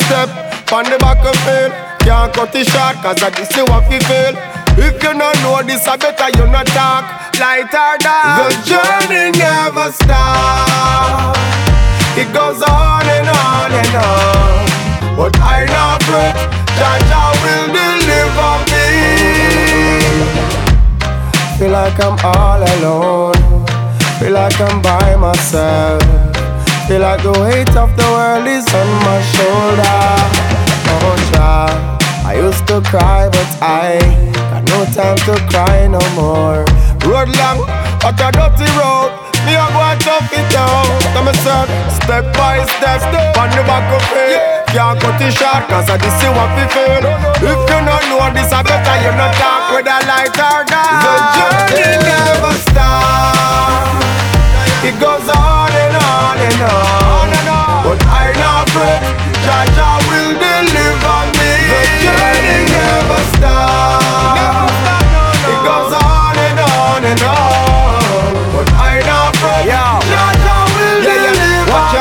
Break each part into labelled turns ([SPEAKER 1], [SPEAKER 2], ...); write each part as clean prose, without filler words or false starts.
[SPEAKER 1] step on the battlefield. Can't cut it short, cause I this you what we feel. If you don't know this, I better you not talk. Light or dark, the journey never stops. It goes on and on and on. But I not fret, Jah will deliver me. Feel like I'm all alone. Feel like I'm by myself. Feel like the weight of the world is on my shoulder. Oh Jah, I used to cry but I got no time to cry no more. Road long, but a dirty road. Me a go and tough it out. Tell myself, step by step, on the back of it. Can't cut it short, cause I this is what we feel. If you don't know this, I better you not talk with a light or dark. The journey never stops. It goes on and on and on. But I not fret, Jah will deliver me. The journey never stops. It goes on and on and on. But I not fret, Jah will deliver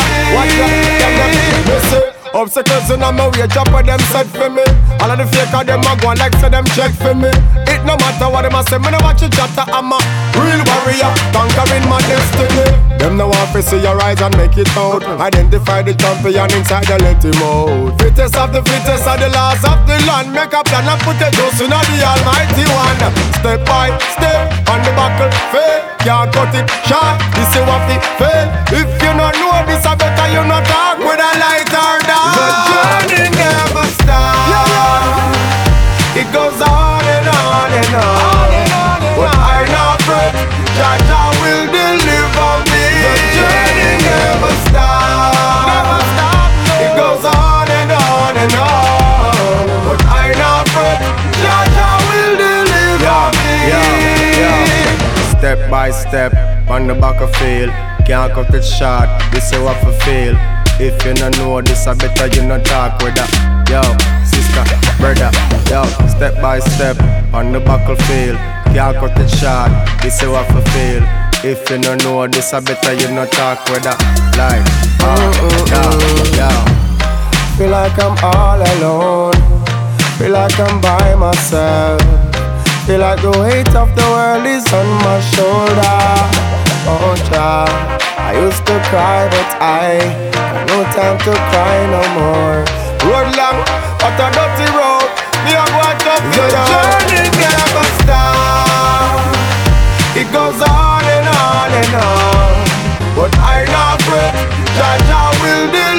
[SPEAKER 1] me. Obstacles in my way, drop of them set for me. All of the fake of them a go like say them check for me. It no matter what them a say, me no watch it chatter. I'm a real warrior, conquering my destiny. Them no want to see your eyes and make it out. Identify the champion inside the let him out. Fittest of the fittest of the last of the land. Make a plan and put the juice in the almighty one. Step by step on the battlefield. Can't cut it short, this is what we fail. If you don't know this, I better you not talk with a light or dark. The journey never stops. It goes on and on and on. But I not fret, Jah will deliver me. The journey never stops. It goes on and on and on. But I not fret, Jah will deliver me. Step by step, on the back of field. Can't cut it short, this is what I feel. If you don't know this, I better you not talk with that. Yo, sister, brother, yo, step by step, on the battlefield. Can't cut it short, this is what I feel. If you don't know this, I better you not talk with that. Like, yo. Feel like I'm all alone. Feel like I'm by myself. Feel like the weight of the world is on my shoulder. Oh Jah, I used to cry but I got no time to cry no more. Road long, but a dirty road. Me a go and tough it out. The journey never stops. It goes on and on and on. But I not fret, Jah will deliver.